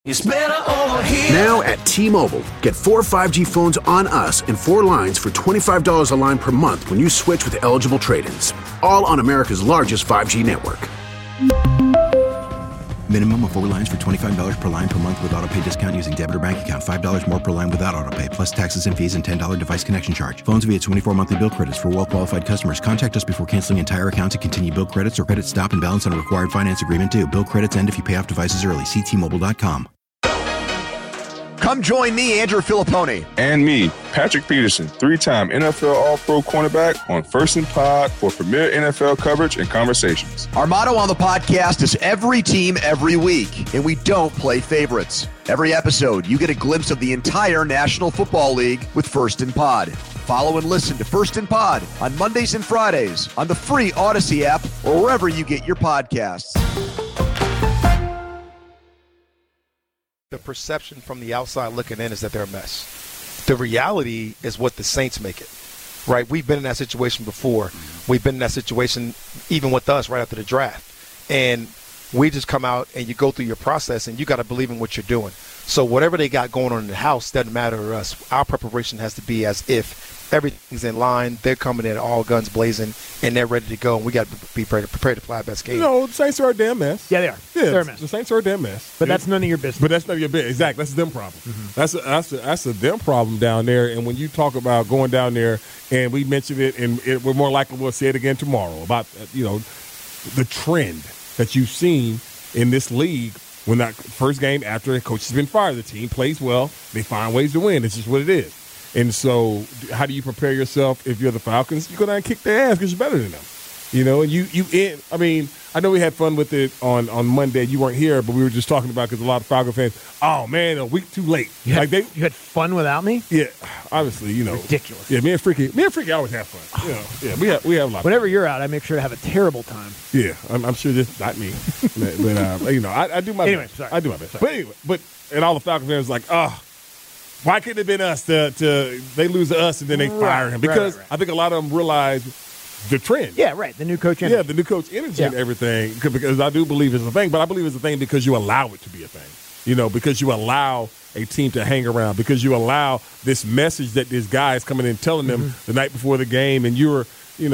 It's better over here. Now at T-Mobile, get 4 5G phones on us and 4 lines for $25 a line per month when you switch with eligible trade-ins. All on America's largest 5G network. Minimum of 4 lines for $25 per line per month with autopay discount using debit or bank account. $5 more per line without autopay, plus taxes and fees and $10 device connection charge. Phones via 24 monthly bill credits for well-qualified customers. Contact us before canceling entire account to continue bill credits or credit stop and balance on a required finance agreement due. Bill credits end if you pay off devices early. See T-Mobile.com. Come join me, Andrew Filippone. And me, Patrick Peterson, 3-time NFL All-Pro cornerback on First and Pod for premier NFL coverage and conversations. Our motto on the podcast is every team, every week, and we don't play favorites. Every episode, you get a glimpse of the entire National Football League with First and Pod. Follow and listen to First and Pod on Mondays and Fridays on the free Odyssey app or wherever you get your podcasts. The perception from the outside looking in is that they're a mess. The reality is what the Saints make it, right? We've been in that situation before. We've been in that situation even with us right after the draft. And we just come out and you go through your process and you got to believe in what you're doing. So whatever they got going on in the house doesn't matter to us. Our preparation has to be as if everything's in line. They're coming in all guns blazing, and they're ready to go. And we got to be prepared to play our best game. You know, the Saints are a damn mess. Yeah, they are. Yeah, they're a mess. The Saints are a damn mess. But that's none of your business. But that's none of your business. Exactly. That's a them problem. Mm-hmm. That's a them problem down there. And when you talk about going down there, and we mentioned it, and we're more likely we'll say it again tomorrow about the trend that you've seen in this league. When that first game after the coach has been fired, the team plays well. They find ways to win. It's just what it is. And so how do you prepare yourself if you're the Falcons? You go down and kick their ass because you're better than them. You know, and I mean, I know we had fun with it on Monday. You weren't here, but we were just talking about because a lot of Falcon fans, oh, man, a week too late. You had fun without me? Yeah, obviously, you know. Ridiculous. Yeah, me and Freaky always have fun. You know, yeah, we have a lot. Whenever you're out, I make sure to have a terrible time. Yeah, I'm sure this not me. but I do my best. Sorry. I do my best. But and all the Falcon fans like, why couldn't it have been us they lose to us and then they fire him? Because I think a lot of them realize the trend. Yeah, right. The new coach energy. Yeah, the new coach energy and everything. Because I do believe it's a thing, but I believe it's a thing because you allow it to be a thing. You know, because you allow a team to hang around, because you allow this message that this guy is coming in telling them the night before the game, and you're,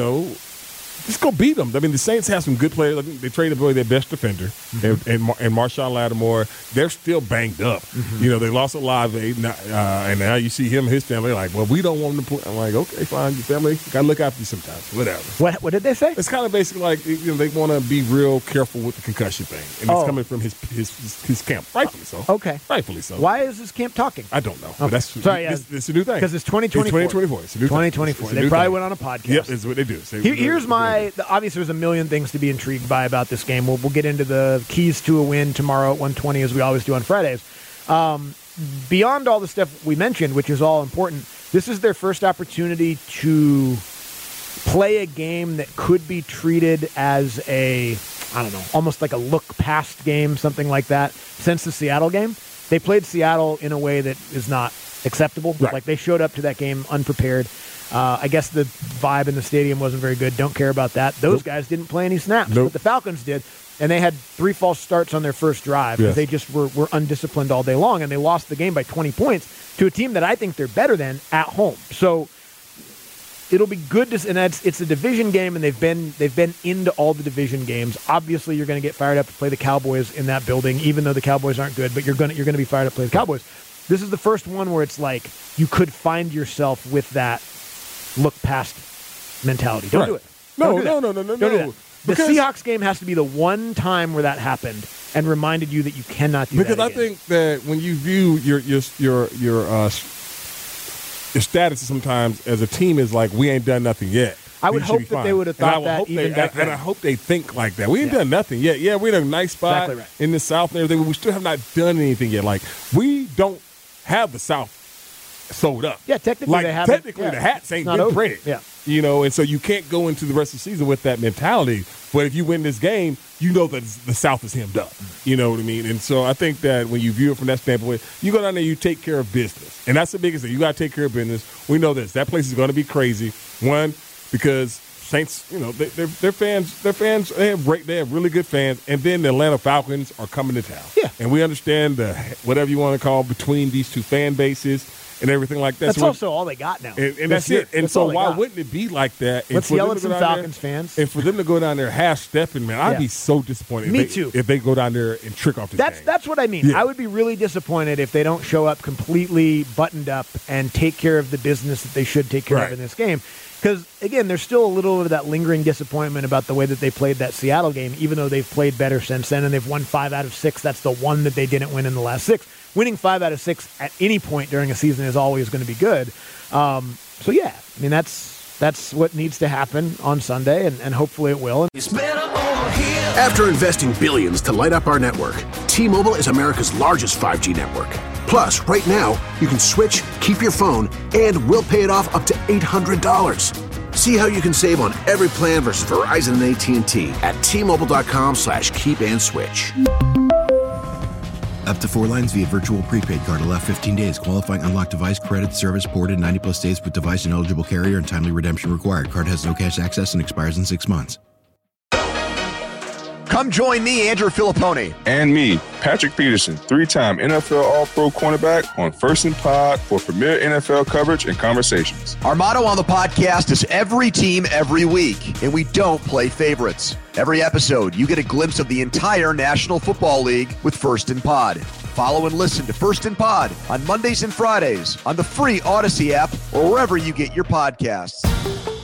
just go beat them. I mean, the Saints have some good players. I think they traded away their best defender, and Marshawn Lattimore. They're still banged up. You know, they lost Olave, and now you see him and his family like, well, we don't want them to play. I'm like, okay, fine. Your family got to look after you sometimes. Whatever. What did they say? It's kind of basically like, they want to be real careful with the concussion thing. And it's coming from his camp. Rightfully so. Okay. Rightfully so. Why is his camp talking? I don't know. Okay. But that's it's a new thing. Because it's 2024. It's 2024. It's a new 2024. thing. They probably went on a podcast. Yep, that's what they do. Here's obviously there's a million things to be intrigued by about this game. We'll get into the keys to a win tomorrow at 1:20 as we always do on Fridays. Beyond all the stuff we mentioned, which is all important, this is their first opportunity to play a game that could be treated as almost like a look past game, something like that, since the Seattle game. They played Seattle in a way that is not acceptable. Right. Like, they showed up to that game unprepared. I guess the vibe in the stadium wasn't very good. Don't care about that. Those guys didn't play any snaps, but the Falcons did, and they had 3 false starts on their first drive because they just were undisciplined all day long, and they lost the game by 20 points to a team that I think they're better than at home. So it'll be good to, and it's a division game, and they've been into all the division games. Obviously, you're going to get fired up to play the Cowboys in that building, even though the Cowboys aren't good. But you're going to be fired up to play the Cowboys. This is the first one where it's like you could find yourself with that look past mentality. Don't do it. No. Don't do that. The Seahawks game has to be the one time where that happened and reminded you that you cannot do that again. Because I think that when you view your status sometimes as a team is like, we ain't done nothing yet. I would hope that they would have thought that even back then. And I hope they think like that. We ain't done nothing yet. Yeah, we're in a nice spot in the South and everything, but we still have not done anything yet. Like, we don't have the South sold up. Yeah, technically they haven't. Technically, the hats ain't been printed. Yeah. And so you can't go into the rest of the season with that mentality. But if you win this game, you know that the South is hemmed up. You know what I mean? And so I think that when you view it from that standpoint, you go down there, you take care of business. And that's the biggest thing. You got to take care of business. We know this. That place is going to be crazy. One, because Saints, you know, their fans, they have really good fans, and then the Atlanta Falcons are coming to town. Yeah. And we understand the whatever you want to call between these two fan bases and everything like that. That's also all they got now. And that's it. And so why wouldn't it be like that? Let's yell at some Falcons fans. And for them to go down there half-stepping, man, I'd be so disappointed. Me too. If they go down there and trick off the game. That's what I mean. Yeah. I would be really disappointed if they don't show up completely buttoned up and take care of the business that they should take care of in this game. Because, again, there's still a little of that lingering disappointment about the way that they played that Seattle game, even though they've played better since then, and they've won 5 out of 6. That's the one that they didn't win in the last 6. Winning 5 out of 6 at any point during a season is always going to be good. So, yeah, I mean, that's what needs to happen on Sunday, and hopefully it will. After investing billions to light up our network, T-Mobile is America's largest 5G network. Plus, right now, you can switch, keep your phone, and we'll pay it off up to $800. See how you can save on every plan versus Verizon and AT&T at T-Mobile.com/keep-and-switch. Up to 4 lines via virtual prepaid card. Allow 15 days. Qualifying unlocked device credit service ported 90-plus days with device and eligible carrier and timely redemption required. Card has no cash access and expires in 6 months. Come join me, Andrew Filippone. And me, Patrick Peterson, 3-time NFL All-Pro cornerback on First and Pod for premier NFL coverage and conversations. Our motto on the podcast is every team, every week, and we don't play favorites. Every episode, you get a glimpse of the entire National Football League with First and Pod. Follow and listen to First and Pod on Mondays and Fridays on the free Odyssey app or wherever you get your podcasts.